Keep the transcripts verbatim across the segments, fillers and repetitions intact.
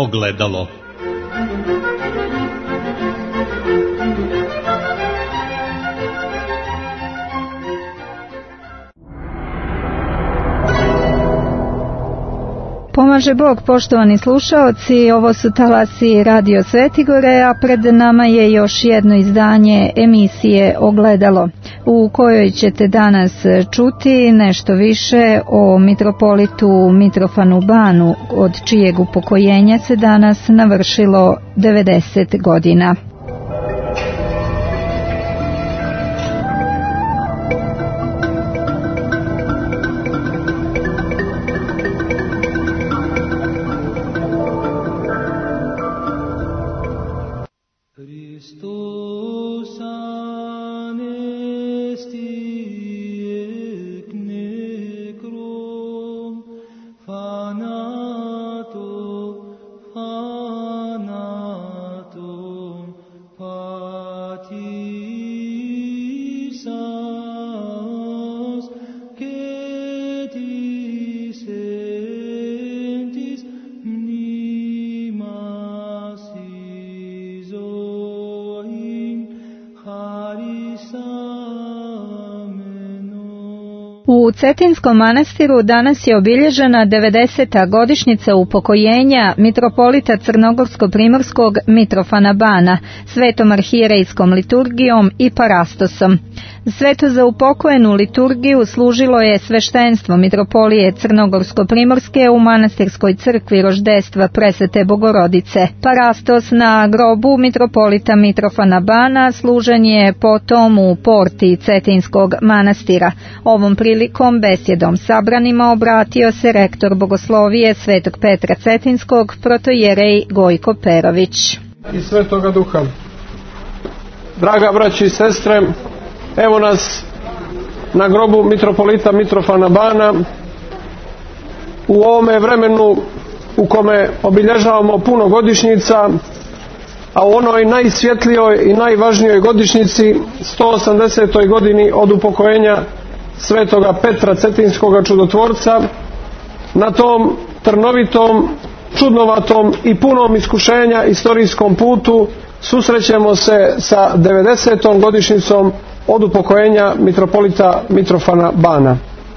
Ogledalo. Pomaže Bog, poštovani slušaoci, ovo su talasi Radio Svetigore, a pred nama je još jedno izdanje emisije Ogledalo, u kojoj ćete danas čuti nešto više o mitropolitu Mitrofanu Banu, od čijeg upokojenja se danas navršilo devedeset godina. U Cetinskom manastiru danas je obilježena devedeseta godišnjica upokojenja mitropolita Crnogorsko-primorskog Mitrofana Bana, svetom arhijerejskom liturgijom i parastosom. Sveto za upokojenu liturgiju služilo je sveštenstvo mitropolije Crnogorsko-primorske u manastirskoj crkvi Roždestva Presvete Bogorodice. Parastos na grobu mitropolita Mitrofana Bana služen je potom u porti Cetinskog manastira. Ovom prilikom besjedom sabranima obratio se rektor bogoslovije Svetog Petra Cetinskog, protojerej Gojko Perović. I Svetoga Duha. Draga braći i sestre, evo nas na grobu mitropolita Mitrofana Bana u ovome vremenu u kome obilježavamo puno godišnjica, a u onoj najsvjetlijoj i najvažnijoj godišnjici sto osamdesetoj godini od upokojenja Svetoga Petra Cetinskoga čudotvorca, na tom trnovitom, čudnovatom i punom iskušenja istorijskom putu susrećemo se sa devedesetom godišnjicom od upokojenja mitropolita Mitrofana Bana.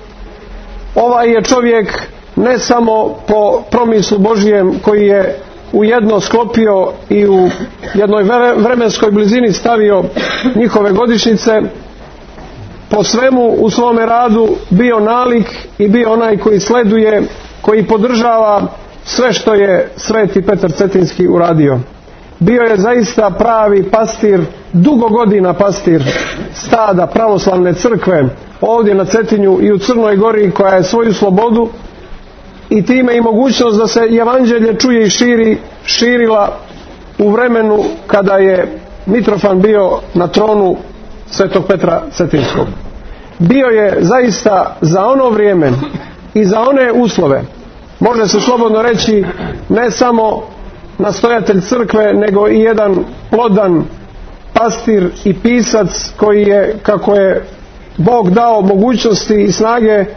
Ovaj je čovjek ne samo po promislu Božijem koji je ujedno sklopio i u jednoj vremenskoj blizini stavio njihove godišnjice, po svemu u svome radu bio nalik i bio onaj koji sleduje, koji podržava sve što je sveti Petar Cetinski uradio. Bio je zaista pravi pastir, dugo godina pastir stada pravoslavne crkve ovdje na Cetinju i u Crnoj Gori, koja je svoju slobodu i time i mogućnost da se evanđelje čuje i širi, širila u vremenu kada je Mitrofan bio na tronu Svetog Petra Cetinskog. Bio je zaista za ono vrijeme i za one uslove, može se slobodno reći, ne samo nastojatelj crkve, nego i jedan plodan pastir i pisac koji je, kako je Bog dao mogućnosti i snage,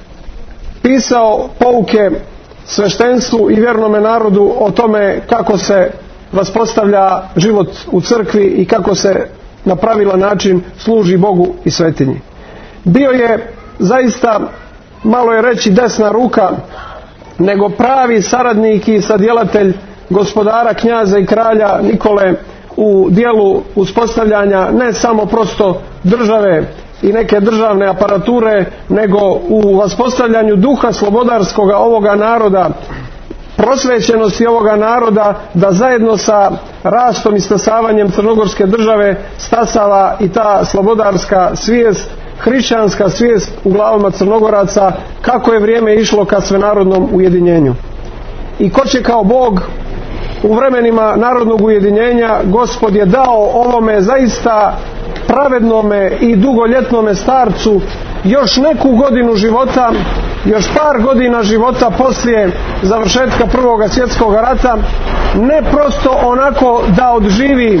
pisao pouke sveštenstvu i vjernome narodu o tome kako se vaspostavlja život u crkvi i kako se na pravilan način služi Bogu i svetinji. Bio je zaista, malo je reći, desna ruka, nego pravi saradnik i sadjelatelj gospodara, knjaza i kralja Nikole u dijelu uspostavljanja ne samo prosto države i neke državne aparature, nego u vaspostavljanju duha slobodarskoga ovoga naroda, prosvećenosti ovoga naroda, da zajedno sa rastom i stasavanjem crnogorske države stasava i ta slobodarska svijest, hrišćanska svijest u glavama Crnogoraca, kako je vrijeme išlo ka svenarodnom ujedinjenju. I ko će kao Bog u vremenima narodnog ujedinjenja, Gospod je dao ovome zaista pravednome i dugoljetnome starcu još neku godinu života, još par godina života poslije završetka Prvoga svjetskog rata, ne prosto onako da odživi,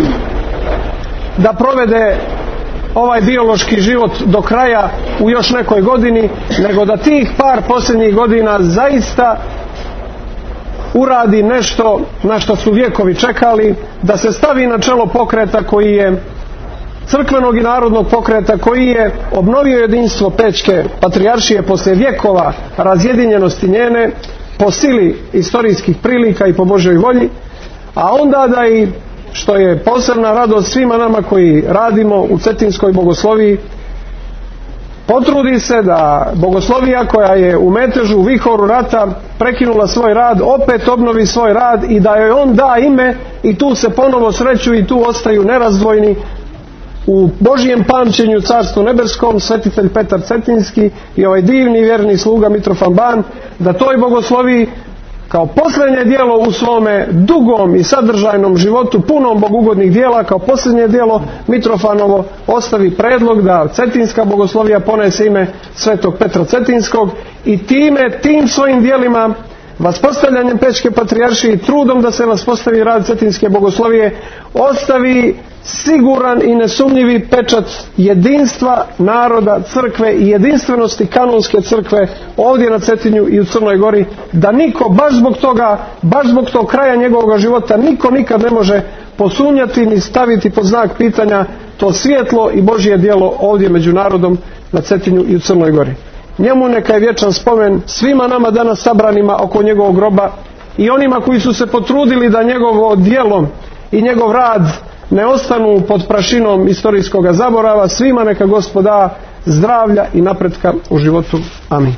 da provede ovaj biološki život do kraja u još nekoj godini, nego da tih par posljednjih godina zaista uradi nešto na što su vjekovi čekali, da se stavi na čelo pokreta koji je crkvenog i narodnog pokreta, koji je obnovio jedinstvo Pećke patrijaršije poslije vjekova razjedinjenosti njene po sili istorijskih prilika i po Božjoj volji, a onda da i, što je posebna radost svima nama koji radimo u Cetinskoj bogosloviji, potrudi se da bogoslovija koja je u metežu, u vihoru rata prekinula svoj rad, opet obnovi svoj rad i da joj on da ime i tu se ponovo sreću i tu ostaju nerazdvojni u Božijem pamćenju Carstvu nebeskom svetitelj Petar Cetinski i ovaj divni vjerni sluga Mitrofan Ban, da toj bogosloviji kao posljednje djelo u svome dugom i sadržajnom životu punom bogugodnih djela, kao posljednje djelo Mitrofanovo ostavi predlog da Cetinska bogoslovija ponese ime svetog Petra Cetinskog i time, tim svojim djelima, vaspostavljanjem Pećke patrijaršije i trudom da se vaspostavi rad Cetinske bogoslovije, ostavi siguran i nesumnjivi pečat jedinstva naroda, crkve i jedinstvenosti kanonske crkve ovdje na Cetinju i u Crnoj Gori, da niko baš zbog toga, baš zbog tog kraja njegovog života, niko nikad ne može posumnjati ni staviti pod znak pitanja to svjetlo i Božje djelo ovdje među narodom na Cetinju i u Crnoj Gori. Njemu neka je vječan spomen svima nama danas sabranima oko njegovog groba i onima koji su se potrudili da njegovo djelo i njegov rad ne ostanu pod prašinom istorijskog zaborava. Svima neka Gospod da zdravlja i napretka u životu. Amin.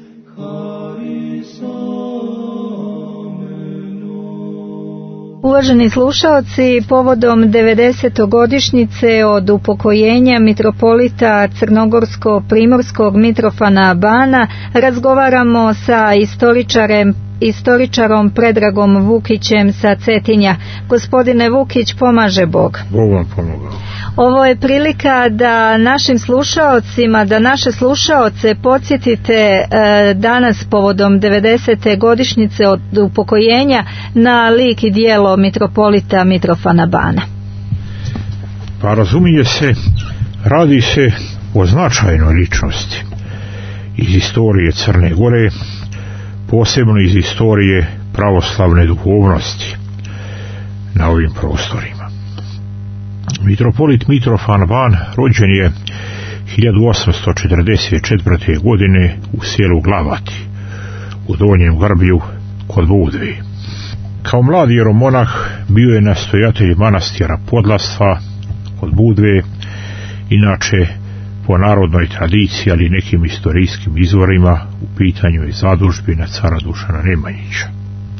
Uvaženi slušaoci, povodom devedesetogodišnjice od upokojenja mitropolita Crnogorsko-primorskog Mitrofana Bana razgovaramo sa istoričarem istoričarom Predragom Vukićem sa Cetinja. Gospodine Vukić, pomaže Bog. Bog vam pomogao. Ovo je prilika da našim slušaocima, da naše slušaoce podsjetite e, danas povodom devedesete godišnjice od upokojenja na lik i djelo mitropolita Mitrofana Bana. Pa razumije se, radi se o značajnoj ličnosti iz istorije Crne Gore, posebno iz istorije pravoslavne duhovnosti na ovim prostorima. Mitropolit Mitrofan Ban rođen je hiljadu osamsto četrdeset četvrte. godine u selu Glavati u Donjem Grblju kod Budve. Kao mladi jeromonah bio je nastojatelj manastira Podlastva kod Budve, inače po narodnoj tradiciji, ali nekim istorijskim izvorima u pitanju je zadužbina cara Dušana Nemanjića.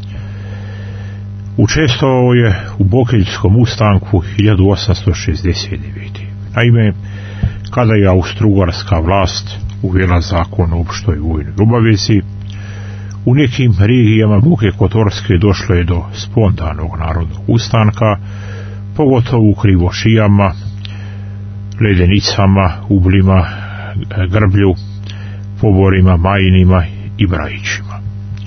Učestvovao je u Bokeljskom ustanku hiljadu osamsto šezdeset devete. Naime, kada je austrougarska vlast uvela zakon o opštoj vojnoj obavezi, u nekim regijama Boke Kotorske došlo je do spontanog narodnog ustanka, pogotovo u Krivošijama, Ledenicama, Ublima, Grblju, Poborima, Majinima i Brajićima.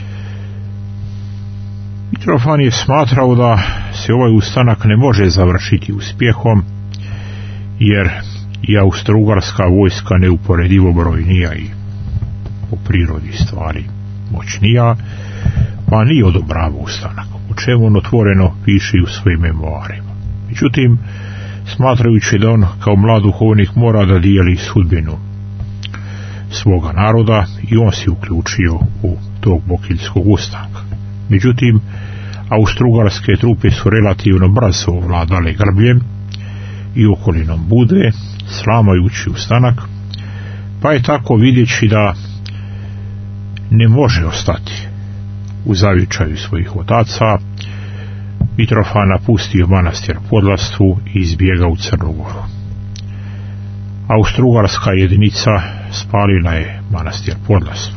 Mitrofan je smatrao da se ovaj ustanak ne može završiti uspjehom, jer i austrougarska vojska neuporedivo brojnija i po prirodi stvari moćnija, pa nije odobrava ustanak, o čemu on otvoreno piše u svojim memoarima. Međutim, smatrajući da on kao mlad duhovnik mora da dijeli sudbinu svoga naroda, i on se uključio u tog Bokeljskog ustanka. Međutim, austrougarske trupe su relativno brzo ovladale Grbljem i okolinom Budve, slamajući ustanak, pa je tako, vidjeći da ne može ostati u zavičaju svojih otaca, Mitrofan napustio manastir Podlastvu i izbjegao u Crnu Goru. Austrougarska jedinica spalila je manastir Podlastvu.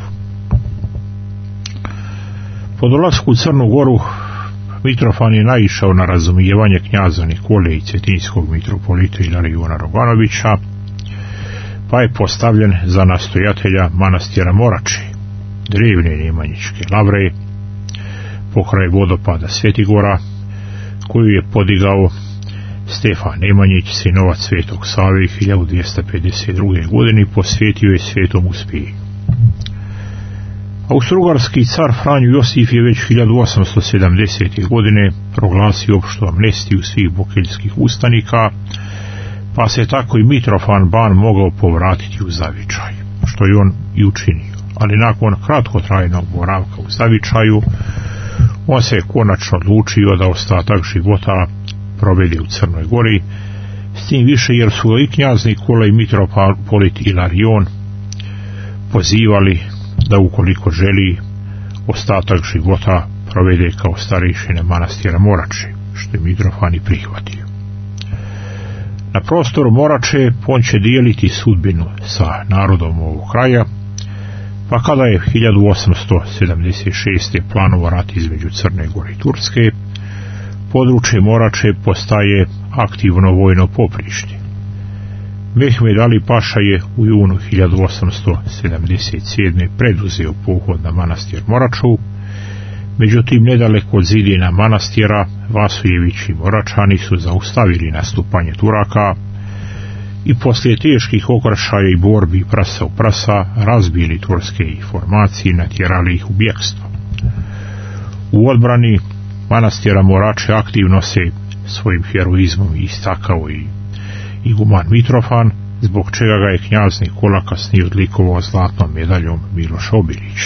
Po dolasku u Crnu Goru Mitrofan je naišao na razumijevanje knjaza Nikole i cetinskog mitropolita Ilarijuna Roganovića, pa je postavljen za nastojatelja manastira Morači, drevne nemanjičke lavre, pokraj vodopada Svetigora, koju je podigao Stefan Nemanjić, sinovac Svetog Save, hiljadu dvjesto pedeset druge. godine posvetio je Svetom Uspiju. Austrougarski car Franjo Josif je već hiljadu osamsto sedamdesete. godine proglasio opštu amnestiju svih bokeljskih ustanika, pa se tako i Mitrofan Ban mogao povratiti u zavičaj, što je on i učinio. Ali nakon kratkotrajnog boravka u zavičaju, on se konačno odlučio da ostatak života provede u Crnoj Gori, s tim više jer su i knjaz Nikola i mitropolit Ilarion pozivali da ukoliko želi ostatak života provede kao starešina manastira Morače, što je Mitrofan i prihvatio. Na prostoru Morače on će dijeliti sudbinu sa narodom ovog kraja, pa kada je hiljadu osamsto sedamdeset šeste. planovo rat između Crne Gore i Turske, područje Morače postaje aktivno vojno poprište. Mehmed Ali Paša je u junu hiljadu osamsto sedamdeset sedme. preduzeo pohod na manastir Moraču, međutim nedaleko od zidina manastira Vasujević i Moračani su zaustavili nastupanje Turaka i poslije teških okršaja i borbi prasa u prasa razbili turske formacije i natjerali ih u bjegstvo. U odbrani manastira Morače aktivno se svojim heroizmom istakao i iguman Mitrofan, zbog čega ga je knjaz Nikola kasnije odlikovao zlatnom medaljom Miloša Obilića.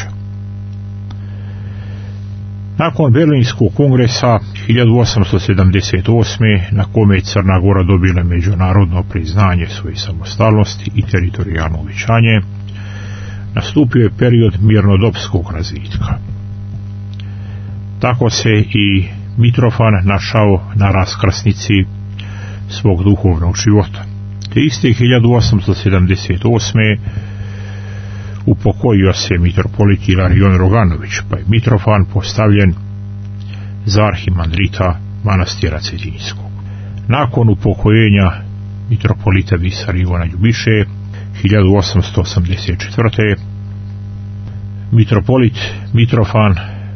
Nakon Berlinskog kongresa hiljadu osamsto sedamdeset osme. na kome je Crna Gora dobila međunarodno priznanje svoje samostalnosti i teritorijalno uvećanje, nastupio je period mirnodopskog razvitka. Tako se i Mitrofan našao na raskrsnici svog duhovnog života. Te iste hiljadu osamsto sedamdeset osme. upokojio se mitropolit Ilarion Roganović, pa je Mitrofan postavljen za arhimandrita manastira Cetinjskog. Nakon upokojenja mitropolita Visar Ivana Ljubiše hiljadu osamsto osamdeset četvrte. mitropolit Mitrofan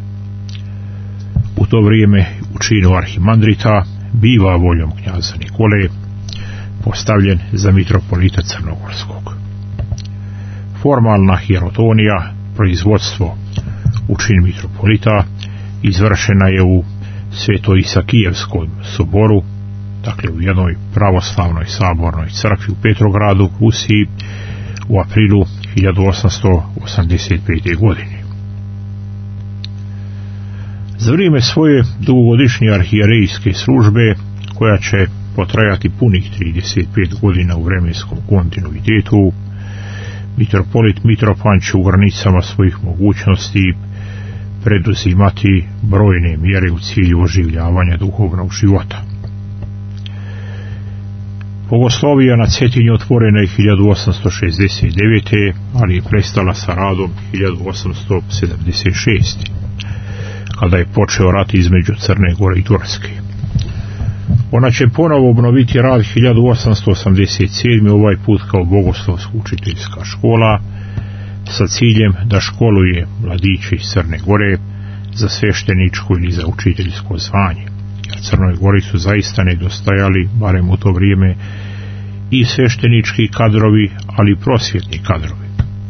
u to vrijeme u činu arhimandrita biva voljom knjaza Nikole postavljen za mitropolita Crnogorskog. Formalna hierotonija, proizvodstvo u čin mitropolita, izvršena je u Sveto-Isakijevskom soboru, dakle u jednoj pravoslavnoj sabornoj crkvi u Petrogradu, Rusiji, u aprilu hiljadu osamsto osamdeset pete. godine. Za vrijeme svoje dugogodišnje arhijerejske službe, koja će potrajati punih trideset pet godina u vremenskom kontinuitetu, mitropolit Mitrofan će u granicama svojih mogućnosti preduzimati brojne mjere u cilju oživljavanja duhovnog života. Bogoslovija na Cetinju otvorena je hiljadu osamsto šezdeset devete. ali je prestala sa radom hiljadu osamsto sedamdeset šeste. kada je počeo rat između Crne Gore i Turske. Ona će ponovo obnoviti rad hiljadu osamsto osamdeset sedme. ovaj put kao bogoslovsko-učiteljska škola, sa ciljem da školuje mladiće iz Crne Gore za svešteničko ili za učiteljsko zvanje. Jer Crnoj Gori su zaista nedostajali, barem u to vrijeme, i sveštenički kadrovi, ali i prosvjetni kadrovi.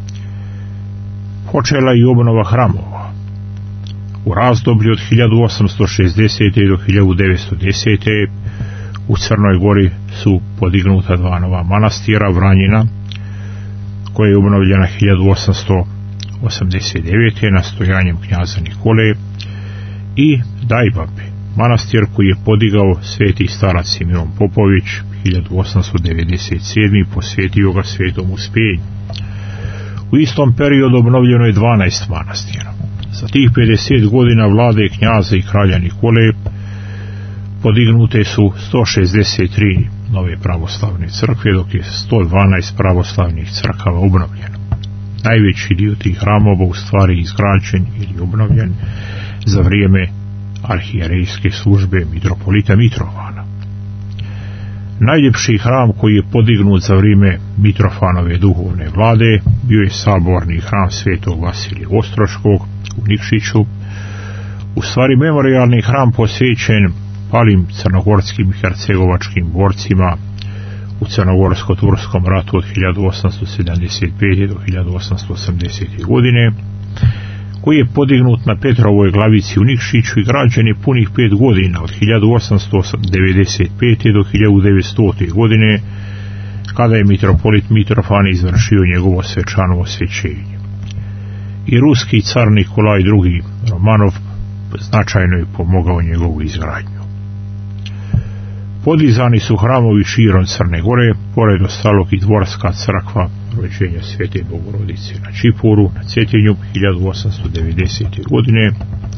Počela i obnova hramova. U razdoblju od hiljadu osamsto šezdesete. do hiljadu devetsto desete. u Crnoj Gori su podignuta dva nova manastira, Vranjina, koja je obnovljena hiljadu osamsto osamdeset devete. nastojanjem knjaza Nikole, i Dajbabe, manastir koji je podigao sveti starac Simeon Popović hiljadu osamsto devedeset sedme. posvetio ga svetom uspenju. U istom periodu obnovljeno je dvanaest manastira. Za tih pedeset godina vlade knjaza i kralja Nikole podignute su sto šezdeset tri nove pravoslavne crkve, dok je sto dvanaest pravoslavnih crkava obnovljeno. Najveći dio tih hramova u stvari izgrađen ili obnovljen za vrijeme arhijerejske službe mitropolita Mitrofana. Najljepši hram koji je podignut za vrijeme Mitrofanove duhovne vlade bio je saborni hram svetog Vasilija Ostroškog u Nikšiću, u stvari memorijalni hram posvećen palim crnogorskim i hercegovačkim borcima u crnogorsko-turskom ratu od hiljadu osamsto sedamdeset pete. do hiljadu osamsto osamdesete. godine, koji je podignut na Petrovoj glavici u Nikšiću i građen je punih pet godina, od hiljadu osamsto devedeset pete do hiljadu devetstote. godine, kada je mitropolit Mitrofan izvršio njegovo svečano osvećenje. I ruski car Nikolaj drugi. Romanov značajno je pomogao njegovu izgradnju. Podizani su hramovi širom Crne Gore, pored ostalog i dvorska crkva Rođenja Svete Bogorodice na Čipuru, na Cetinju, hiljadu osamsto devedesete. godine,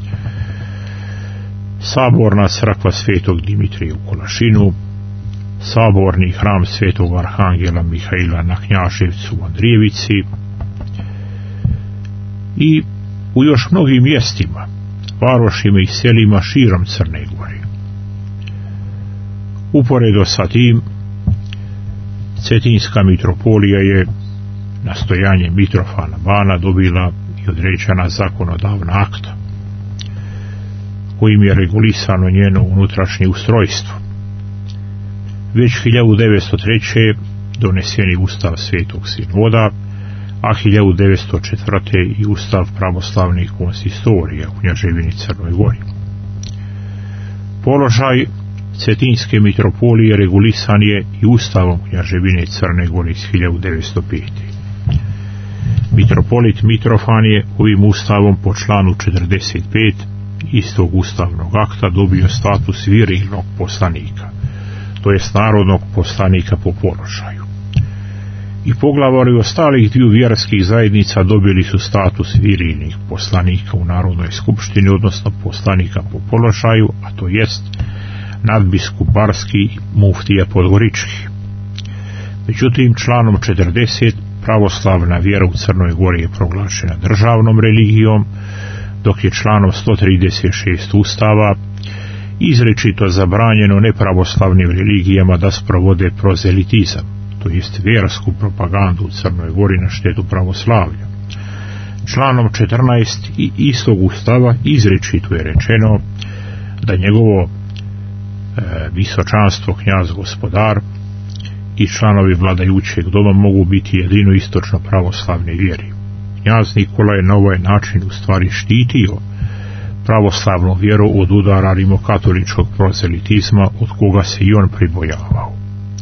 saborna crkva Svetog Dimitrija u Kolašinu, saborni hram Svetog Arhangela Mihaila na Knjaževcu u Andrijevici i u još mnogim mjestima, varošima i selima širom Crne Gore. Uporedo sa tim, Cetinska mitropolija je nastojanje Mitrofana Bana dobila i određena zakonodavna akta kojim je regulisano njeno unutrašnje ustrojstvo. Već hiljadu devetsto treće. donesen je Ustav Svetog Sinoda, a hiljadu devetsto četvrte. i Ustav pravoslavnih konsistorija u Kneževini Crnoj Gori. Položaj Cetinske mitropolije regulisan je i Ustavom Kneževine Crne Gore iz hiljadu devetsto pete. Mitropolit Mitrofan je ovim ustavom po članu četrdeset pet istog ustavnog akta dobio status virilnog poslanika, to jest narodnog poslanika po položaju. I poglavari ostalih dviju vjerskih zajednica dobili su status virilnih poslanika u Narodnoj skupštini, odnosno poslanika po položaju, a to jest nadbiskup Barski i muftija Podgorički. Međutim, članom četrdeset pravoslavna vjera u Crnoj Gori je proglašena državnom religijom, dok je članom sto trideset šest Ustava izričito zabranjeno nepravoslavnim religijama da sprovode prozelitizam, to jest vjersku propagandu u Crnoj Gori na štetu pravoslavlja. Članom četrnaest i istog Ustava izričito je rečeno da njegovo e, visočanstvo knjaz gospodar i članovi vladajućeg doma mogu biti jedino istočno pravoslavne vjeri. Knjaz Nikola je na ovaj način u stvari štitio pravoslavnu vjeru od udara rimokatoličkog prozelitizma, od koga se i on pribojavao.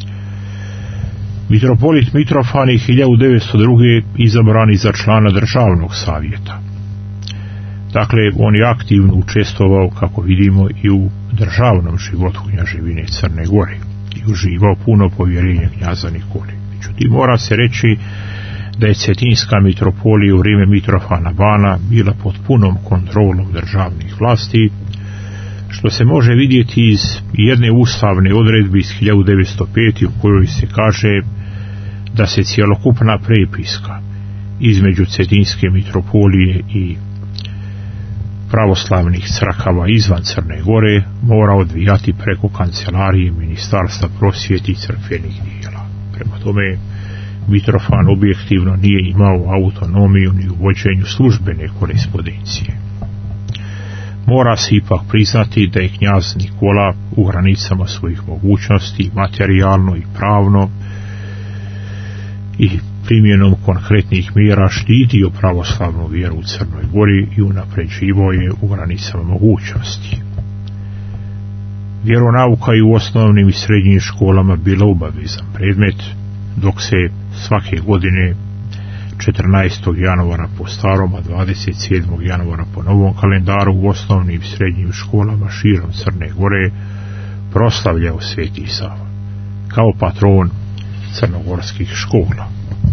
Mitropolit Mitrofan je hiljadu devetsto druge. izabrani za člana državnog savjeta. Dakle, on je aktivno učestvovao, kako vidimo, i u državnom životu Kneževine Crne Gore i uživao puno povjerenja knjaza Nikole. Međutim, mora se reći da je Cetinska mitropolija u vrijeme Mitrofana Bana bila pod punom kontrolom državnih vlasti, što se može vidjeti iz jedne ustavne odredbe iz hiljadu devetsto pete. u kojoj se kaže da se cjelokupna prepiska između Cetinske mitropolije i pravoslavnih crkava izvan Crne Gore mora odvijati preko kancelarije Ministarstva prosvjete i crkvenih dijela. Prema tome, Mitrofan objektivno nije imao autonomiju ni u vođenju službene korespondencije. Mora se ipak priznati da je knjaz Nikola u granicama svojih mogućnosti, materijalno i pravno, i primjenom konkretnih mjera štitio pravoslavnu vjeru u Crnoj Gori i unapređivao je u granicama mogućnosti. Vjeronauka je u osnovnim i srednjim školama bila obavezan predmet, dok se svake godine četrnaestog januara po starom, a dvadeset sedmog januara po novom kalendaru u osnovnim i srednjim školama širom Crne Gore proslavljao Sveti Sava kao patron crnogorskih škola.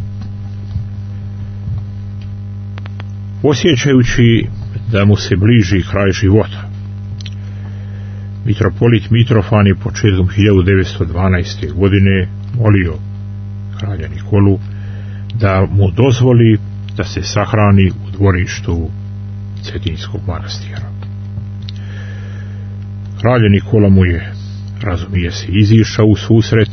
Osjećajući da mu se bliži kraj života, mitropolit Mitrofan je početkom hiljadu devetsto dvanaeste. godine molio kralja Nikolu da mu dozvoli da se sahrani u dvorištu Cetinskog manastira. Kralj Nikola mu je, razumije se, izišao u susret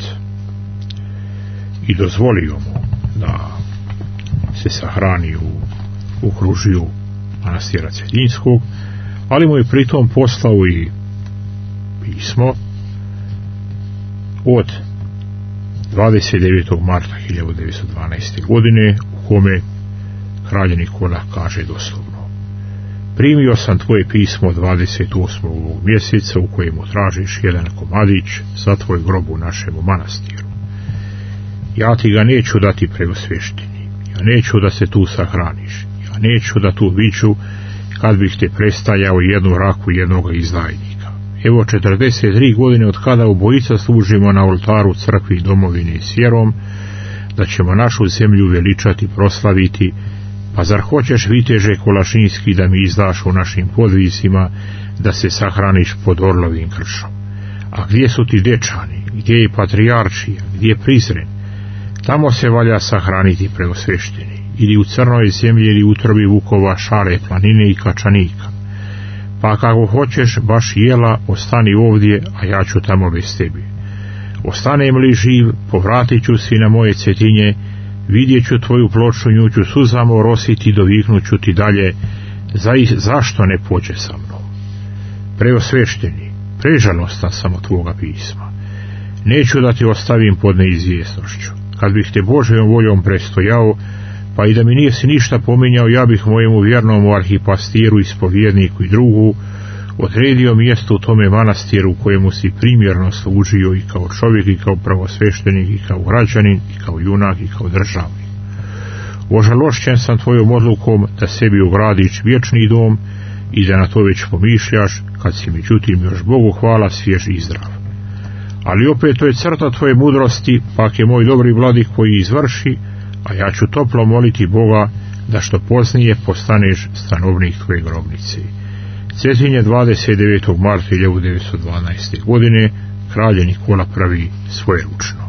i dozvolio mu da se sahrani u okružju manastira Cetinskog, ali mu je pritom poslao i pismo od dvadeset devetog marta hiljadu devetsto dvanaeste. godine u kome kralj Nikola kaže doslovno: Primio sam tvoje pismo dvadeset osmog ovog mjeseca u kojemu tražiš jedan komadić za tvoj grob u našemu manastiru. Ja ti ga neću dati preosvešteni, ja neću da se tu sahraniš, ja neću da tu viću kad bih te prestajao jednu raku jednoga izdajnika. Evo četrdeset tri godine od kada obojica služimo na oltaru crkvi domovine s vjerom, da ćemo našu zemlju veličati, proslaviti, pa zar hoćeš, viteže Kolašinski, da mi izdaš u našim podvisima, da se sahraniš pod orlovim kršom? A gdje su ti dečani, gdje je patrijarčija, gdje je Prizren? Tamo se valja sahraniti preosvešteni, ili u crnoj zemlji ili utrobi vukova, Šare, planine i kačanika. Pa kako hoćeš, baš jela, ostani ovdje, a ja ću tamo bez tebi. Ostanem li živ, povratit ću si na moje Cetinje, vidjet ću tvoju ploču, nju ću suzama orositi, doviknut ću ti dalje, za, zašto ne pođe sa mnom? Preosvešteni, prežalostan sam od tvoga pisma. Neću da te ostavim pod neizvjesnošću. Kad bih te Božjom voljom prestojao, pa i da mi nisi ništa pominjao, ja bih mojemu vjernom arhipastiru, ispovjedniku i drugu odredio mjesto u tome manastiru u kojemu si primjerno služio i kao čovjek, i kao pravosveštenik, i kao građanin, i kao junak, i kao državnik. Ožalošćen sam tvojom odlukom da sebi ugradiš vječni dom i da na to već pomišljaš, kad si međutim još Bogu hvala svjež i zdrav. Ali opet to je crta tvoje mudrosti, pak je moj dobri vladik koji izvrši, a ja ću toplo moliti Boga da što poznije postaneš stanovnik tvoje grobnice. Cetinje, dvadeset devetog marta hiljadu devetsto dvanaeste. godine, kralj Nikola prvi svojeručno.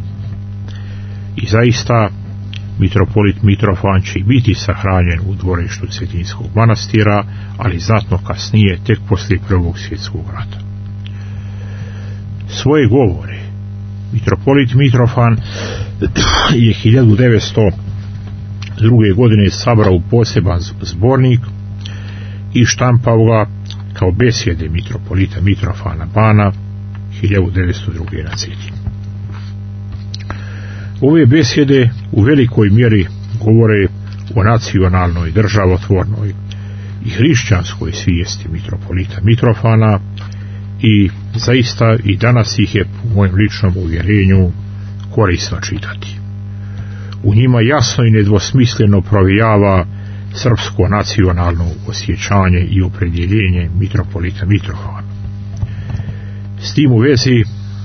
I zaista mitropolit Mitrofan će biti sahranjen u dvorištu Cetinskog manastira, ali znatno kasnije, tek poslije Prvog svjetskog rata. Svoje govore mitropolit Mitrofan je hiljadu devetsto druge. godine sabrao u poseban zbornik i štampao ga kao besjede mitropolita Mitrofana Bana hiljadu devetsto druge. na Cetinju. Ove besjede u velikoj mjeri govore o nacionalnoj, državotvornoj i hrišćanskoj svijesti mitropolita Mitrofana i zaista i danas ih je po mojem ličnom uvjerenju korisno čitati. U njima jasno i nedvosmisleno provijava srpsko nacionalno osjećanje i opredjeljenje mitropolita Mitrofana. S tim u vezi,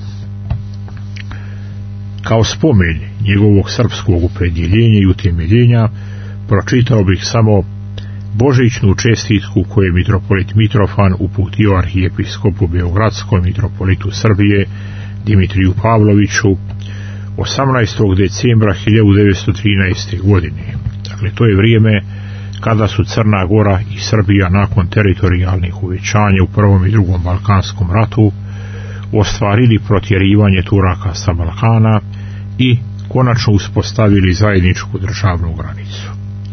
kao spomen njegovog srpskog opredjeljenja i utemeljenja, pročitao bih samo božićnu čestitku koju je mitropolit Mitrofan uputio arhijepiskopu beogradskom mitropolitu Srbije Dimitriju Pavloviću osamnaestog decembra hiljadu devetsto trinaeste. godine. Dakle, to je vrijeme kada su Crna Gora i Srbija nakon teritorijalnih uvećanja u Prvom i Drugom Balkanskom ratu ostvarili protjerivanje Turaka sa Balkana i konačno uspostavili zajedničku državnu granicu.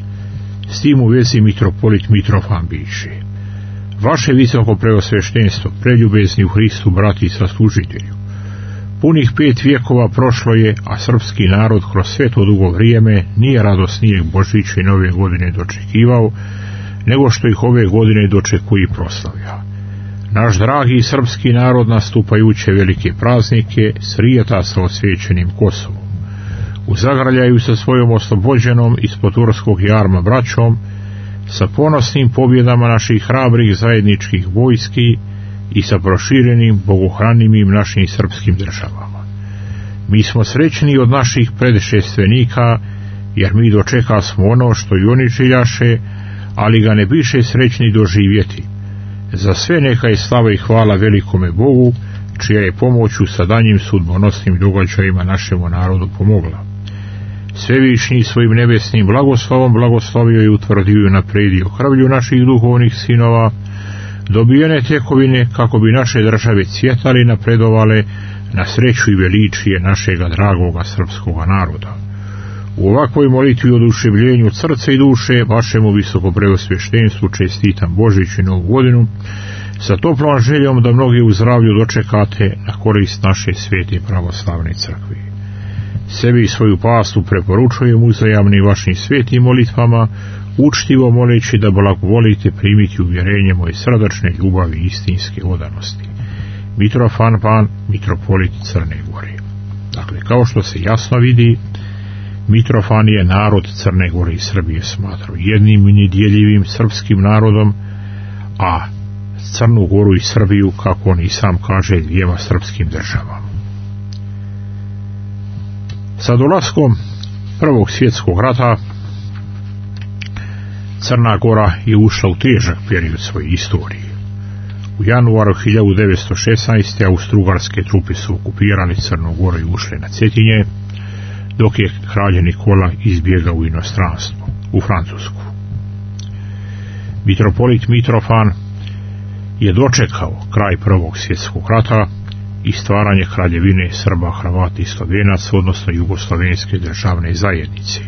S tim u vezi mitropolit Mitrofan piše: Vaše visoko preosveštenstvo, preljubezni u Hristu brati i saslužitelju, punih pet vjekova prošlo je, a srpski narod kroz sve to dugo vrijeme nije radosnijeg Božića i Nove godine dočekivao, nego što ih ove godine dočekuje i proslavlja. Naš dragi srpski narod nastupajuće velike praznike srijeta sa osvjećenim Kosovom. Uzagrljaju sa svojom oslobođenom ispod turskog jarma braćom, sa ponosnim pobjedama naših hrabrih zajedničkih vojski i sa proširenim bogohranimim našim srpskim državama. Mi smo srećni od naših predšestvenika, jer mi dočeka smo ono što i oni željaše, ali ga ne biše srećni doživjeti. Za sve neka je slava i hvala velikome Bogu, čija je pomoć u sadanjim sudbonosnim događajima našemu narodu pomogla. Svevišnji svojim nebesnim blagoslovom blagoslovio i utvrdio i napredio krvlju naših duhovnih sinova, dobijene tekovine kako bi naše države cvjetali i napredovale na sreću i veličije našega dragoga srpskoga naroda. U ovakvoj molitvi o oduševljenju srca i duše vašemu visoko preosveštenstvu čestitam Božić i Novu godinu, sa toplom željom da mnogi u zdravlju dočekate na korist naše svete pravoslavne crkve. Sebi i svoju pastu preporučujem uzajamnim vašim svetim molitvama učtivo moleći da blagovolite primiti uvjerenje moje srdačne ljubavi i istinske odanosti. Mitrofan Ban, mitropolit Crne Gore. Dakle, kao što se jasno vidi, Mitrofan je narod Crne Gore i Srbije smatrao jednim i nedjeljivim srpskim narodom, a Crnu Goru i Srbiju, kako on i sam kaže, dvijema srpskim državama. Sa dolaskom Prvog svjetskog rata Crna Gora je ušla u težak period svoje istorije. U januaru hiljadu devetsto šesnaeste. austrougarske trupe su okupirali Crnu Goru i ušle na Cetinje, dok je kralj Nikola izbjegao u inostranstvo, u Francusku. Mitropolit Mitrofan je dočekao kraj Prvog svjetskog rata i stvaranje kraljevine Srba, Hrvata i Slovenaca, odnosno Jugoslovenske državne zajednice.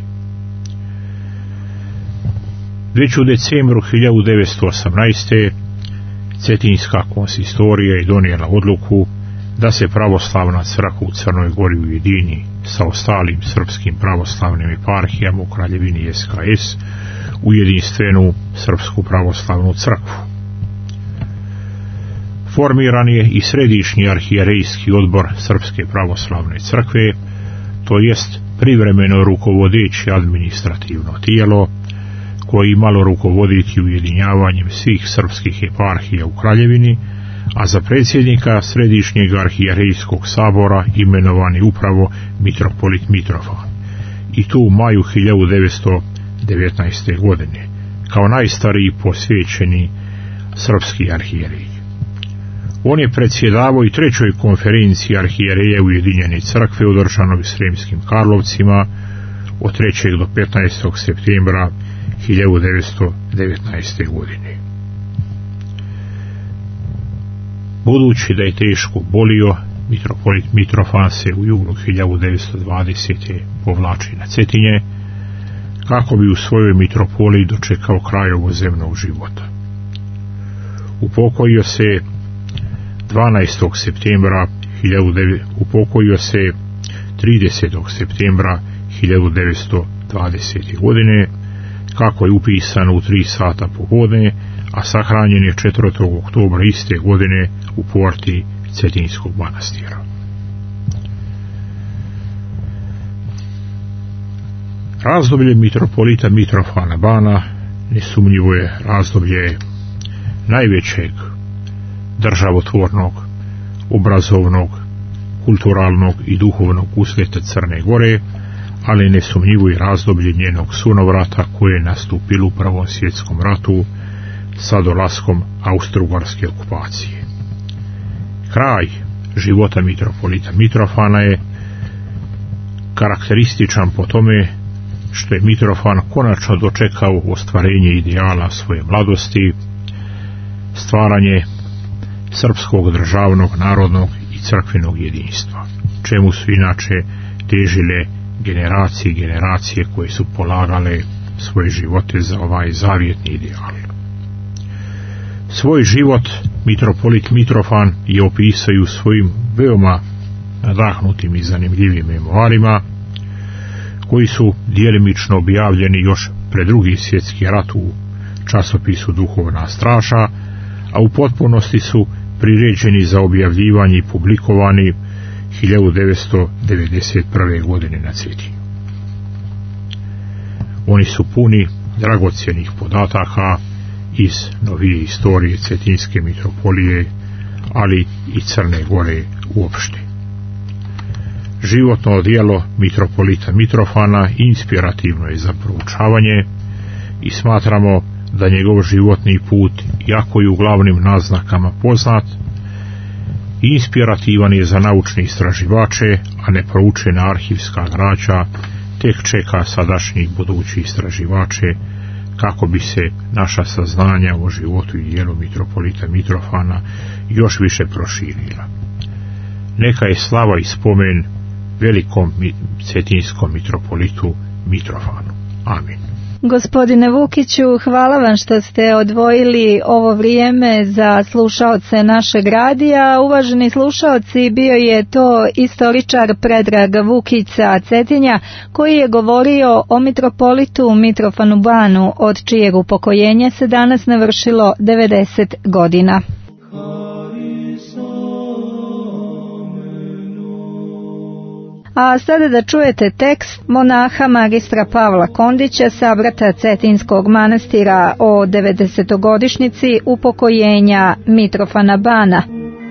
Već u decembru hiljadu devetsto osamnaeste. Cetinska konsistorija je donijela odluku da se pravoslavna crkva u Crnoj Gori ujedini sa ostalim srpskim pravoslavnim eparhijama u kraljevini S K S u jedinstvenu srpsku pravoslavnu crkvu. Formiran je i središnji arhijerejski odbor Srpske pravoslavne crkve, to jest privremeno rukovodeće administrativno tijelo koje imalo rukovoditi ujedinjavanjem svih srpskih eparhija u kraljevini, a za predsjednika Središnjeg arhijerejskog sabora imenovan je upravo mitropolit Mitrofan, i to u maju hiljadu devetsto devetnaeste. godine, kao najstariji posvećeni srpski arhijerej. On je predsjedavao i trećoj konferenciji arhijereja Ujedinjene crkve održanoj u Sremskim Karlovcima od trećeg do petnaestog septembra hiljadu devetsto devetnaeste. godine. Budući da je teško bolio, mitropolit Mitrofan se u junu hiljadu devetsto dvadesete. povlači na Cetinje, kako bi u svojoj mitropoliji dočekao kraj ovozemnog života. Upokojio se dvanaestog septembra upokojio se tridesetog septembra hiljadu devetsto dvadesete. godine, kako je upisano u tri sata popodne, a sahranjen je četvrtog oktobra iste godine u porti Cetinskog manastira. Razdoblje mitropolita Mitrofana Bana nesumnjivo je razdoblje najvećeg državotvornog, obrazovnog, kulturalnog i duhovnog usleta Crne Gore, ali nesumnjivo i razdoblje njenog sunovrata koje je nastupilo u Prvom svjetskom ratu sa dolaskom austrougarske okupacije. Kraj života mitropolita Mitrofana je karakterističan po tome što je Mitrofan konačno dočekao ostvarenje ideala svoje mladosti, stvaranje srpskog državnog, narodnog i crkvenog jedinstva, čemu su inače težile generacije i generacije koje su polagale svoje živote za ovaj zavjetni ideal. Svoj život mitropolit Mitrofan je opisao u svojim veoma nadahnutim i zanimljivim memoarima, koji su djelimično objavljeni još pred Drugi svjetski rat u časopisu Duhovna straža, a u potpunosti su priređeni za objavljivanje i publikovani hiljadu devetsto devedeset prve. godine na Cetinju. Oni su puni dragocjenih podataka iz novije istorije Cetinske mitropolije, ali i Crne Gore uopšte. Životno djelo mitropolita Mitrofana inspirativno je za proučavanje i smatramo da njegov životni put, iako je u glavnim naznakama poznat, inspirativan je za naučne istraživače, a neproučena arhivska građa tek čeka sadašnjih budućih istraživače kako bi se naša saznanja o životu i djelu mitropolita Mitrofana još više proširila. Neka je slava i spomen velikom cetinskom mitropolitu Mitrofanu. Amin. Gospodine Vukiću, hvala vam što ste odvojili ovo vrijeme za slušaoce našeg radija. Uvaženi slušaoci, bio je to istoričar Predrag Vukić sa Cetinja koji je govorio o mitropolitu Mitrofanu Banu, od čijeg upokojenja se danas navršilo devedeset godina. A sada da čujete tekst monaha magistra Pavla Kondića, sabrata Cetinskog manastira, o devedesetogodišnjici upokojenja Mitrofana Bana.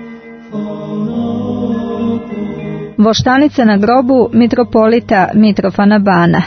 Voštanica na grobu mitropolita Mitrofana Bana.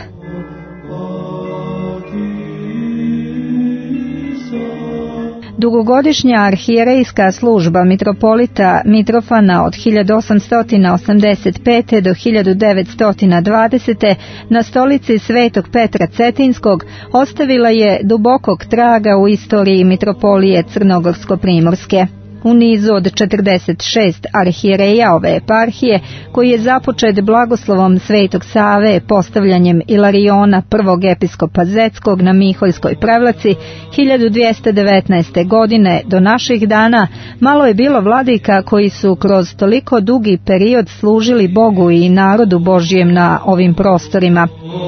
Dugogodišnja arhijerejska služba mitropolita Mitrofana od hiljadu osamsto osamdeset pete. do hiljadu devetsto dvadesete. na stolici Svetog Petra Cetinskog ostavila je dubokog traga u istoriji mitropolije Crnogorsko-primorske. U nizu od četrdeset šest arhijereja ove eparhije, koji je započet blagoslovom Svetog Save postavljanjem Ilariona prvog episkopa Zetskog na Miholjskoj prevlaci hiljadu dvjesto devetnaeste. godine do naših dana, malo je bilo vladika koji su kroz toliko dugi period služili Bogu i narodu Božjem na ovim prostorima.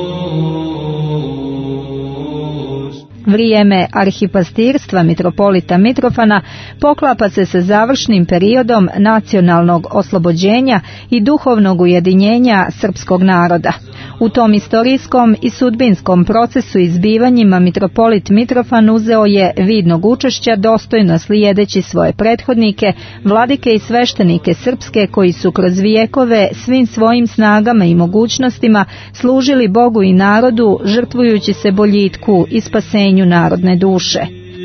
Vrijeme arhipastirstva mitropolita Mitrofana poklapa se sa završnim periodom nacionalnog oslobođenja i duhovnog ujedinjenja srpskog naroda. U tom istorijskom i sudbinskom procesu izbivanjima mitropolit Mitrofan uzeo je vidnog učešća, dostojno slijedeći svoje prethodnike, vladike i sveštenike srpske koji su kroz vijekove svim svojim snagama i mogućnostima služili Bogu i narodu, žrtvujući se boljitku i spasenju narodne duše.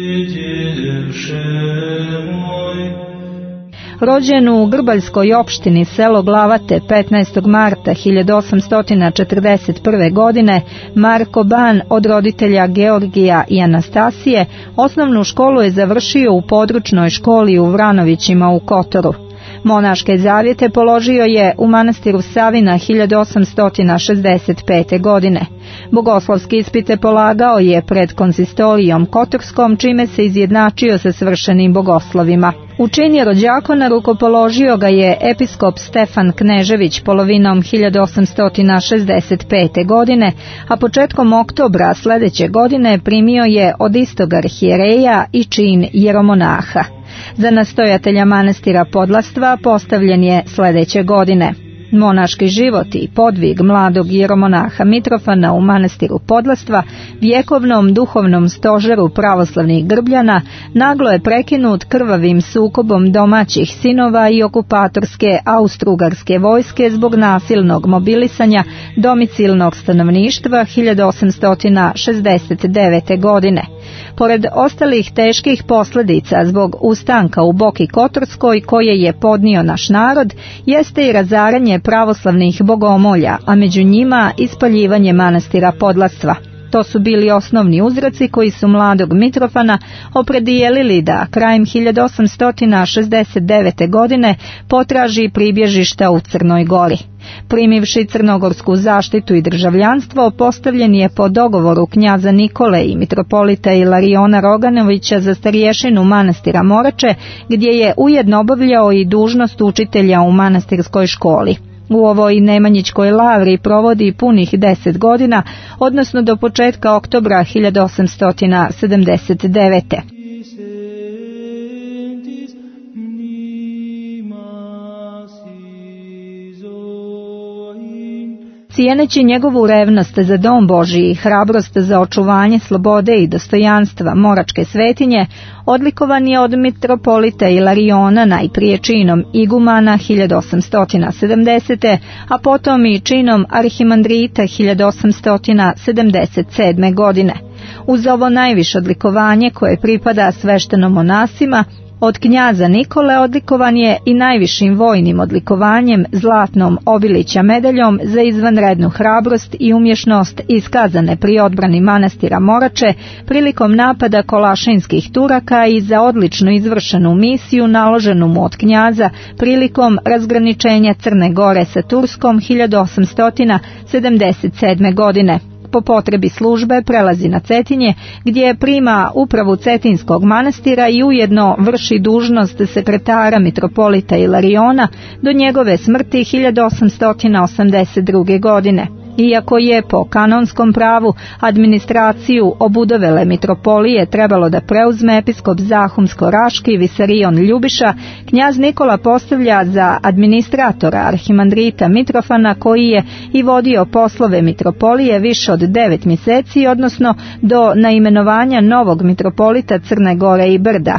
Rođen u Grbaljskoj opštini selo Glavate petnaestog marta hiljadu osamsto četrdeset prve. godine, Marko Ban od roditelja Georgija i Anastasije osnovnu školu je završio u područnoj školi u Vranovićima u Kotoru. Monaške zavjete položio je u manastiru Savina hiljadu osamsto šezdeset pete. godine. Bogoslovski ispite polagao je pred konzistorijom Kotorskom, čime se izjednačio sa svršenim bogoslovima. U čin jerođakona rukopoložio ga je episkop Stefan Knežević polovinom hiljadu osamsto šezdeset pete. godine, a početkom oktobra sljedeće godine primio je od istog arhijereja i čin jeromonaha. Za nastojatelja manastira Podlastva postavljen je sljedeće godine. Monaški život i podvig mladog jeromonaha Mitrofana u manastiru Podlastva, vjekovnom duhovnom stožeru pravoslavnih Grbljana, naglo je prekinut krvavim sukobom domaćih sinova i okupatorske austrougarske vojske zbog nasilnog mobilisanja domicilnog stanovništva hiljadu osamsto šezdeset devete. godine. Pored ostalih teških posljedica zbog ustanka u Boki Kotorskoj koje je podnio naš narod, jeste i razaranje pravoslavnih bogomolja, a među njima ispaljivanje manastira Podlastva. To su bili osnovni uzroci koji su mladog Mitrofana opredijelili da krajem hiljadu osamsto šezdeset devete. godine potraži pribježišta u Crnoj Gori. Primivši crnogorsku zaštitu i državljanstvo, postavljen je po dogovoru knjaza Nikole i mitropolita Ilariona Roganovića za starješinu manastira Morače, gdje je ujedno obavljao i dužnost učitelja u manastirskoj školi. U ovoj Nemanjićkoj lavri provodi punih deset godina, odnosno do početka oktobra hiljadu osamsto sedamdeset devete. Cijeneći njegovu revnost za dom Božji i hrabrost za očuvanje slobode i dostojanstva moračke svetinje, odlikovan je od mitropolita Ilariona najprije činom igumana hiljadu osamsto sedamdesete. a potom i činom arhimandrita hiljadu osamsto sedamdeset sedme. godine. Uz ovo najviše odlikovanje koje pripada sveštenom monasima, od knjaza Nikole odlikovan je i najvišim vojnim odlikovanjem zlatnom Obilića medaljom za izvanrednu hrabrost i umješnost iskazane pri odbrani manastira Morače prilikom napada kolašinskih Turaka i za odlično izvršenu misiju naloženu mu od knjaza prilikom razgraničenja Crne Gore sa Turskom hiljadu osamsto sedamdeset sedme. godine. po potrebi službe prelazi na Cetinje, gdje prima upravu Cetinskog manastira i ujedno vrši dužnost sekretara mitropolita Ilariona do njegove smrti hiljadu osamsto osamdeset druge. godine. Iako je po kanonskom pravu administraciju obudovele mitropolije trebalo da preuzme episkop Zahumsko-Raški Visarion Ljubiša, knjaz Nikola postavlja za administratora arhimandrita Mitrofana, koji je i vodio poslove mitropolije više od devet mjeseci, odnosno do naimenovanja novog mitropolita Crne Gore i Brda.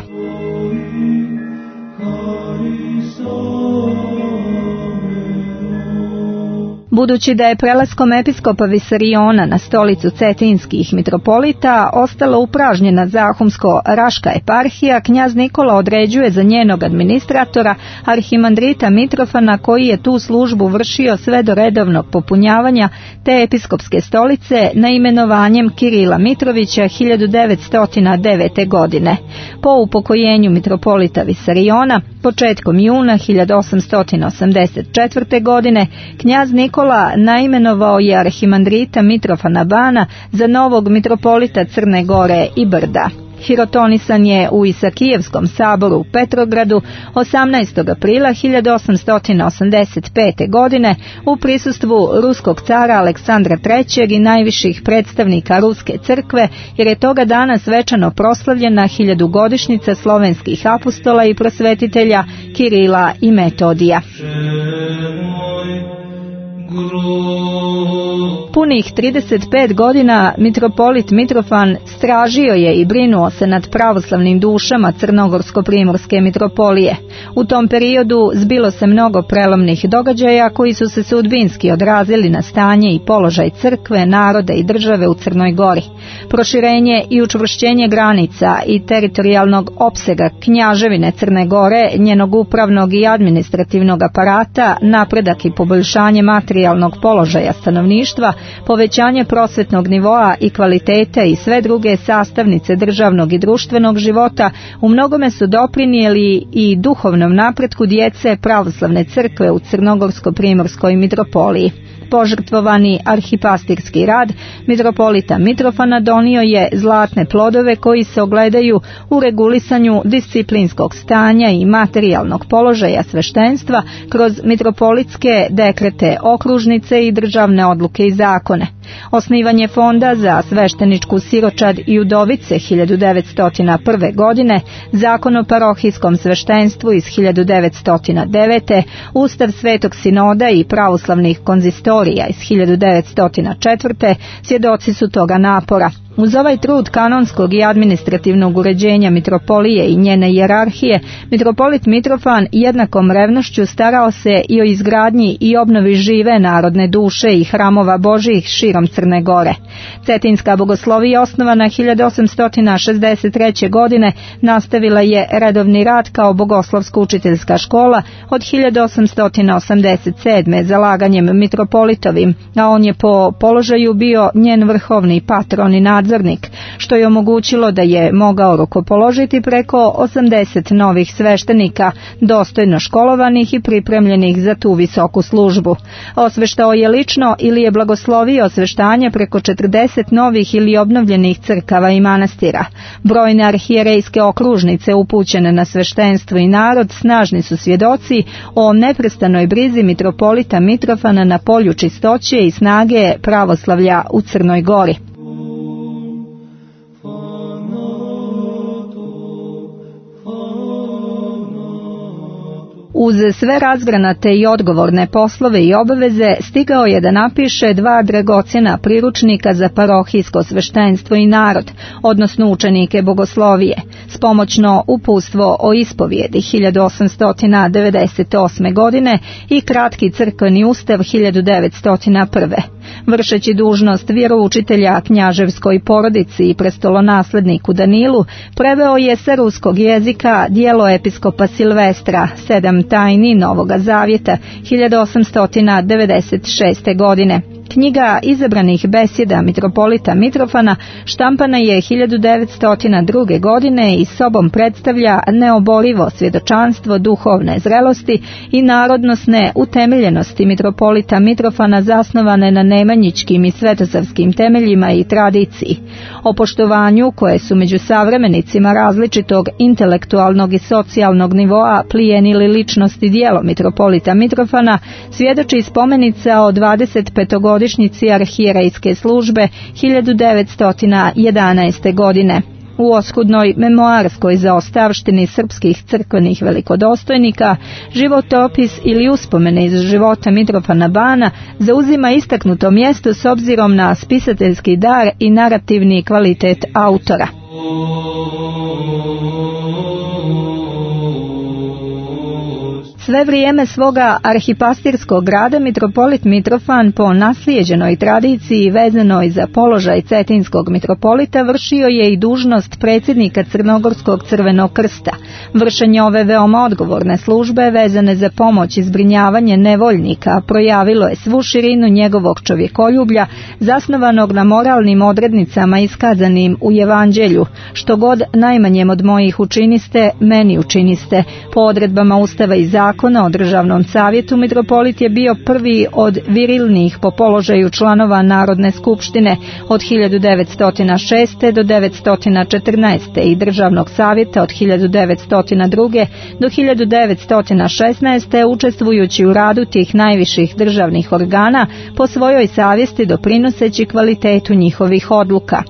Budući da je prelaskom episkopa Visariona na stolicu cetinskih mitropolita ostala upražnjena Zahumsko-Raška eparhija, knjaz Nikola određuje za njenog administratora arhimandrita Mitrofana, koji je tu službu vršio sve do redovnog popunjavanja te episkopske stolice naimenovanjem Kirila Mitrovića hiljadu devetsto devete. godine. Po upokojenju mitropolita Visariona početkom juna hiljadu osamsto osamdeset četvrte. godine knjaz Nikola naimenovao je arhimandrita Mitrofana Bana za novog mitropolita Crne Gore i Brda. Hirotonisan je u Isakijevskom saboru u Petrogradu osamnaestog aprila hiljadu osamsto osamdeset pete. godine u prisustvu ruskog cara Aleksandra trećeg. i najviših predstavnika Ruske crkve, jer je toga dana svečano proslavljena hiljadugodišnjica slovenskih apostola i prosvetitelja Kirila i Metodija. Punih trideset pet godina mitropolit Mitrofan stražio je i brinuo se nad pravoslavnim dušama Crnogorsko-primorske mitropolije. U tom periodu zbilo se mnogo prelomnih događaja koji su se sudbinski odrazili na stanje i položaj crkve, naroda i države u Crnoj Gori. Proširenje i učvršćenje granica i teritorijalnog opsega knjaževine Crne Gore, njenog upravnog i administrativnog aparata, napredak i poboljšanje materijalnog položaja stanovništva, povećanje prosvetnog nivoa i kvalitete i sve druge sastavnice državnog i društvenog života u mnogome su doprinijeli i duhovnom napretku djece pravoslavne crkve u Crnogorsko-primorskoj mitropoliji. Požrtvovani arhipastirski rad mitropolita Mitrofana donio je zlatne plodove koji se ogledaju u regulisanju disciplinskog stanja i materijalnog položaja sveštenstva kroz mitropolitske dekrete, okružnice i državne odluke i zakone. Osnivanje fonda za svešteničku siročad i udovice hiljadu devetsto prve. godine, zakon o parohijskom sveštenstvu iz hiljadu devetsto devete. Ustav Svetog sinoda i pravoslavnih konzistorija iz hiljadu devetsto četvrte. svjedoci su toga napora. Uz ovaj trud kanonskog i administrativnog uređenja mitropolije i njene hijerarhije, mitropolit Mitrofan jednakom revnošću starao se i o izgradnji i obnovi žive narodne duše i hramova Božjih širom Crne Gore. Cetinska bogoslovija, osnovana hiljadu osamsto šezdeset treće. godine, nastavila je redovni rad kao bogoslovsko-učiteljska škola od hiljadu osamsto osamdeset sedme. zalaganjem mitropolitovim, a on je po položaju bio njen vrhovni patron i nadzornik, što je omogućilo da je mogao rukopoložiti preko osamdeset novih sveštenika, dostojno školovanih i pripremljenih za tu visoku službu. Osveštao je lično ili je blagoslovio osveštanje preko četrdeset novih ili obnovljenih crkava i manastira. Brojne arhijerejske okružnice upućene na sveštenstvo i narod snažni su svjedoci o neprestanoj brizi mitropolita Mitrofana na polju čistoće i snage pravoslavlja u Crnoj Gori. Uz sve razgranate i odgovorne poslove i obaveze stigao je da napiše dva dragocjena priručnika za parohijsko sveštenstvo i narod, odnosno učenike bogoslovije, spomoćno uputstvo o ispovjedi hiljadu osamsto devedeset osme. godine i kratki crkveni ustav hiljadu devetsto prve. Vršeći dužnost vjeroučitelja knjaževskoj porodici i prestolonasledniku Danilu, preveo je sa ruskog jezika dijelo episkopa Silvestra, sedam tajni Novoga Zavjeta, hiljadu osamsto devedeset šeste. godine. Knjiga izabranih besjeda mitropolita Mitrofana štampana je hiljadu devetsto druge. godine i sobom predstavlja neoborivo svjedočanstvo duhovne zrelosti i narodnosne utemeljenosti mitropolita Mitrofana zasnovane na nemanjičkim i svetosavskim temeljima i tradiciji. O poštovanju koje su među savremenicima različitog intelektualnog i socijalnog nivoa plijenili ličnost i djelo mitropolita Mitrofana svjedoči spomenica o dvadesetpetogodišnjici arhijerejske službe hiljadu devetsto jedanaeste. godine. U oskudnoj memoarskoj zaostavštini srpskih crkvenih velikodostojnika životopis ili uspomene iz života Mitrofana Bana zauzima istaknuto mjesto s obzirom na spisateljski dar i narativni kvalitet autora. Sve vrijeme svoga arhipastirskog rada mitropolit Mitrofan po naslijeđenoj tradiciji vezanoj za položaj cetinskog mitropolita vršio je i dužnost predsjednika Crnogorskog crvenog krsta. Vršenje ove veoma odgovorne službe vezane za pomoć i zbrinjavanje nevoljnika projavilo je svu širinu njegovog čovjekoljublja zasnovanog na moralnim odrednicama iskazanim u Evanđelju. Što god najmanjem od mojih učiniste, meni učiniste. Po odredbama Ustava i zakona Zakona o državnom savjetu mitropolit je bio prvi od virilnih po položaju članova Narodne skupštine od hiljadu devetsto šeste. do devetsto četrnaeste. i državnog savjeta od hiljadu devetsto druge. do hiljadu devetsto šesnaeste. učestvujući u radu tih najviših državnih organa po svojoj savjesti doprinoseći kvalitetu njihovih odluka.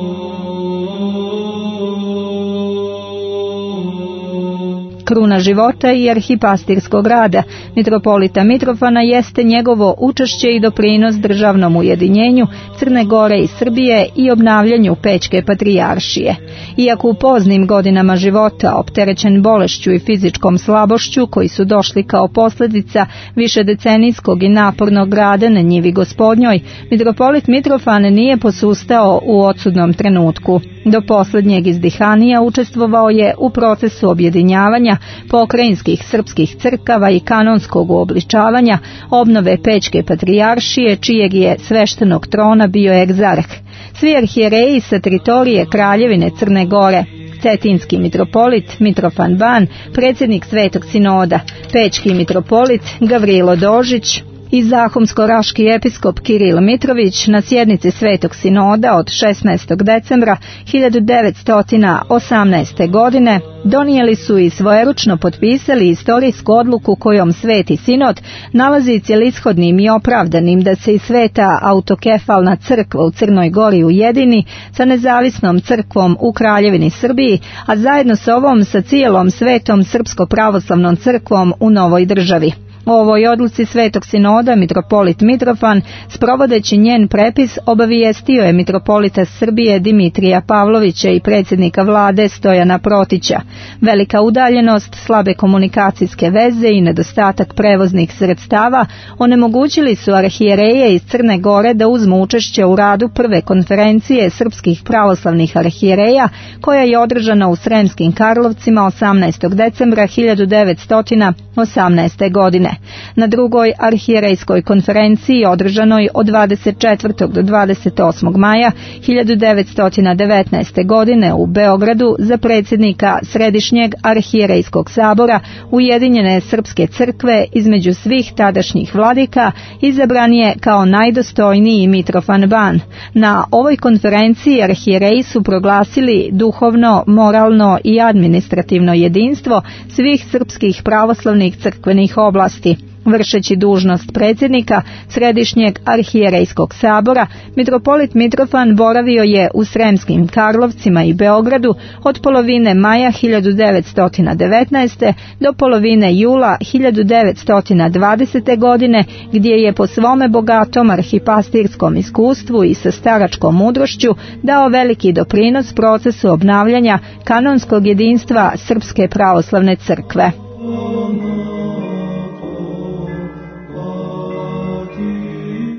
Kruna života i arhipastirskog rada mitropolita Mitrofana jeste njegovo učešće i doprinos državnom ujedinjenju Crne Gore i Srbije i obnavljanju Pećke patrijaršije. Iako u poznim godinama života, opterećen bolešću i fizičkom slabošću koji su došli kao posljedica višedecenijskog i napornog rada na njivi Gospodnjoj, mitropolit Mitrofan nije posustao u odsudnom trenutku. Do posljednjeg izdihanija učestvovao je u procesu objedinjavanja pokrajinskih srpskih crkava i kanonskog uobličavanja, obnove Pećke patrijaršije, čijeg je sveštenog trona bio egzarh. Svi arhijereji sa teritorije Kraljevine Crne Gore, cetinski mitropolit Mitrofan Ban, predsjednik Svetog sinoda, pećki mitropolit Gavrilo Dožić i zahumsko-raški episkop Kiril Mitrović na sjednici Svetog sinoda od šesnaestog decembra hiljadu devetsto osamnaeste. godine donijeli su i svojeručno potpisali istorijsku odluku kojom Sveti sinod nalazi cjelishodnim i opravdanim da se i Sveta autokefalna crkva u Crnoj Gori ujedini sa nezavisnom crkvom u Kraljevini Srbiji, a zajedno s ovom sa cijelom Svetom srpsko-pravoslavnom crkvom u novoj državi. O ovoj odluci Svetog sinoda mitropolit Mitrofan, sprovodeći njen prepis, obavijestio je mitropolita Srbije Dimitrija Pavlovića i predsjednika vlade Stojana Protića. Velika udaljenost, slabe komunikacijske veze i nedostatak prevoznih sredstava onemogućili su arhijereje iz Crne Gore da uzmu učešće u radu prve konferencije srpskih pravoslavnih arhijereja, koja je održana u Sremskim Karlovcima osamnaestog decembra hiljadu devetsto osamnaeste. godine. Na drugoj arhijerejskoj konferenciji održanoj od dvadeset četvrtog do dvadeset osmog maja hiljadu devetsto devetnaeste. godine u Beogradu za predsjednika Središnjeg arhijerejskog sabora Ujedinjene srpske crkve između svih tadašnjih vladika izabran je kao najdostojniji Mitrofan Ban. Na ovoj konferenciji arhijereji su proglasili duhovno, moralno i administrativno jedinstvo svih srpskih pravoslavnih crkvenih oblasti. Vršeći dužnost predsjednika Središnjeg arhijerejskog sabora, mitropolit Mitrofan boravio je u Sremskim Karlovcima i Beogradu od polovine maja hiljadu devetsto devetnaeste. do polovine jula hiljadu devetsto dvadesete. godine, gdje je po svome bogatom arhipastirskom iskustvu i sa staračkom mudrošću dao veliki doprinos procesu obnavljanja kanonskog jedinstva Srpske pravoslavne crkve.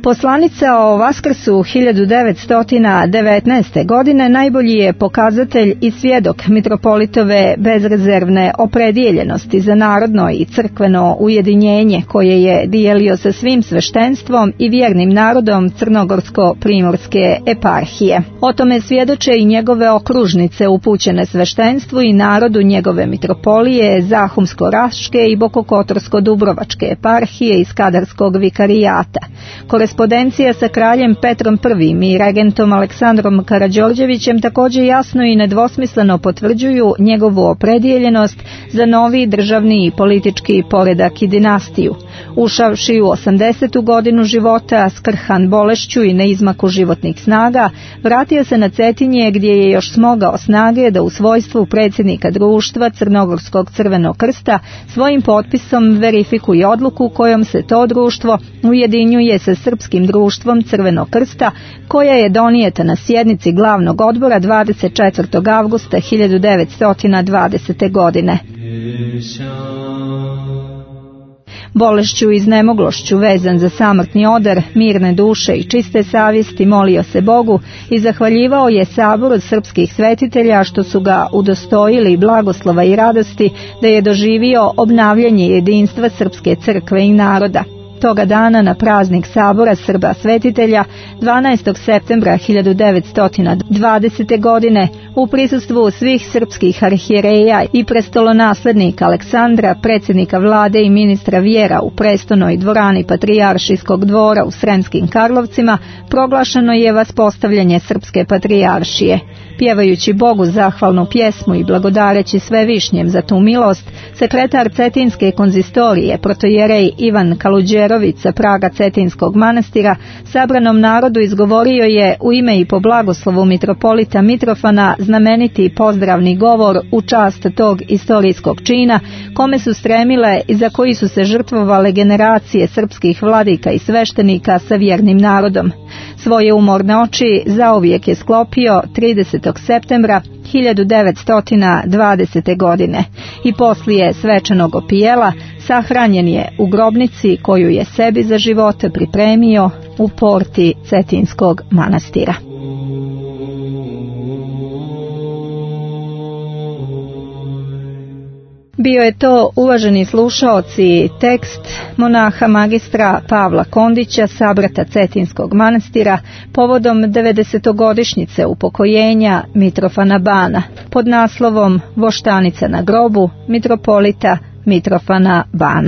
Poslanica o Vaskrsu hiljadu devetsto devetnaeste. godine najbolji je pokazatelj i svjedok mitropolitove bezrezervne opredijeljenosti za narodno i crkveno ujedinjenje koje je dijelio sa svim sveštenstvom i vjernim narodom Crnogorsko-primorske eparhije. O tome svjedoče i njegove okružnice upućene sveštenstvu i narodu njegove mitropolije, Zahumsko-Raške i Bokokotorsko-Dubrovačke eparhije i Skadarskog vikarijata. Korespondencija sa kraljem Petrom prvim. i regentom Aleksandrom Karađorđevićem također jasno i nedvosmisleno potvrđuju njegovu opredijeljenost za novi državni i politički poredak i dinastiju. Ušavši u osamdesetu godinu života, skrhan bolešću i na izmaku životnih snaga, vratio se na Cetinje gdje je još smogao snage da u svojstvu predsjednika društva Crnogorskog crvenog krsta svojim potpisom verifikuje odluku kojom se to društvo ujedinjuje sa Srpskim društvom Crvenog krsta, koja je donijeta na sjednici glavnog odbora dvadeset četvrtog avgusta hiljadu devetsto dvadesete. godine. Bolešću i iznemoglošću vezan za samrtni odar, mirne duše i čiste savjesti molio se Bogu i zahvaljivao je saboru srpskih svetitelja što su ga udostojili blagoslova i radosti da je doživio obnavljanje jedinstva srpske crkve i naroda. Toga dana na praznik sabora Srba svetitelja dvanaestog septembra hiljadu devetsto dvadesete. godine u prisustvu svih srpskih arhijereja i prestolonaslednika Aleksandra, predsjednika vlade i ministra vjera u prestonoj dvorani Patrijaršijskog dvora u Sremskim Karlovcima proglašeno je vaspostavljanje Srpske patrijaršije. Pjevajući Bogu zahvalnu pjesmu i blagodareći Svevišnjem za tu milost, sekretar Cetinske konzistorije protojerej Ivan Kaluđerović sa praga Cetinskog manastira sabranom narodu izgovorio je u ime i po blagoslovu mitropolita Mitrofana znameniti pozdravni govor u čast tog istorijskog čina kome su stremile i za koji su se žrtvovale generacije srpskih vladika i sveštenika sa vjernim narodom. Svoje umorne oči zauvijek je sklopio tridesetog septembra hiljadu devetsto dvadesete. godine i poslije svečanog opijela sahranjen je u grobnici koju je sebi za život pripremio u porti Cetinskog manastira. Bio je to, uvaženi slušaoci, tekst monaha magistra Pavla Kondića, sabrata Cetinskog manastira, povodom devedesetogodišnjice upokojenja Mitrofana Bana, pod naslovom Voštanica na grobu mitropolita Mitrofana Bana.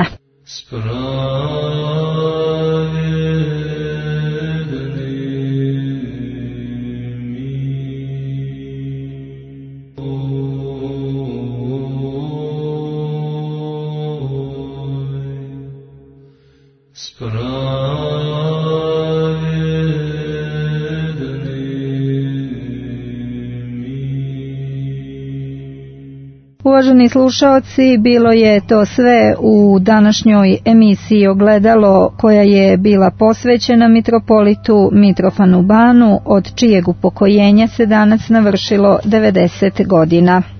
Uvaženi slušaoci, bilo je to sve u današnjoj emisiji Ogledalo koja je bila posvećena mitropolitu Mitrofanu Banu, od čijeg upokojenja se danas navršilo devedeset godina.